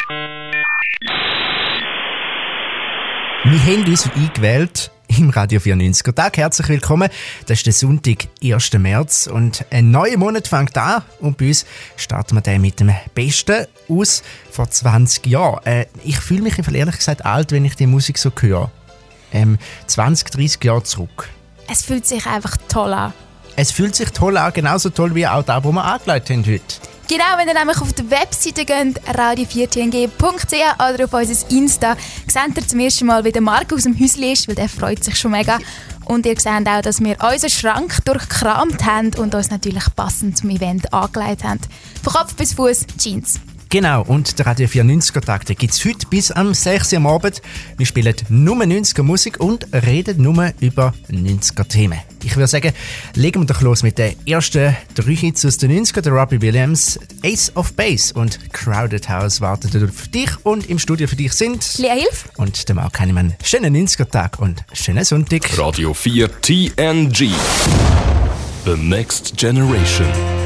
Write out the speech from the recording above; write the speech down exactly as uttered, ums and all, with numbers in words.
Wir haben uns eingewählt im Radio vierundneunziger Tag. Herzlich willkommen. Das ist der Sonntag, ersten März. Und ein neuer Monat fängt an. Und bei uns starten wir dann mit dem Besten aus vor zwanzig Jahren. Äh, ich fühle mich ehrlich gesagt alt, wenn ich die Musik so höre. Ähm, zwanzig, dreissig Jahre zurück. Es fühlt sich einfach toll an. Es fühlt sich toll an, genauso toll wie auch das, was wir angelegt haben heute. Genau, wenn ihr nämlich auf die Webseite geht, radio vier t n g punkt c h oder auf unser Insta, seht ihr zum ersten Mal, wie der Marc aus dem Häuschen ist, weil der freut sich schon mega. Und ihr seht auch, dass wir unseren Schrank durchgekramt haben und uns natürlich passend zum Event angelegt haben. Von Kopf bis Fuß Jeans. Genau, und der Radio vierundneunziger Tag gibt es heute bis am sechs Uhr am Abend. Wir spielen nur neunziger Musik und reden nur über neunziger Themen. Ich würde sagen, legen wir doch los mit den ersten drei Hits aus den neunzigern. Der Robbie Williams, Ace of Base und Crowded House warten auf dich. Und im Studio für dich sind Lea Hilf und der Marc Heinemann. Schönen neunziger Tag und schönen Sonntag. Radio vier T N G. The Next Generation.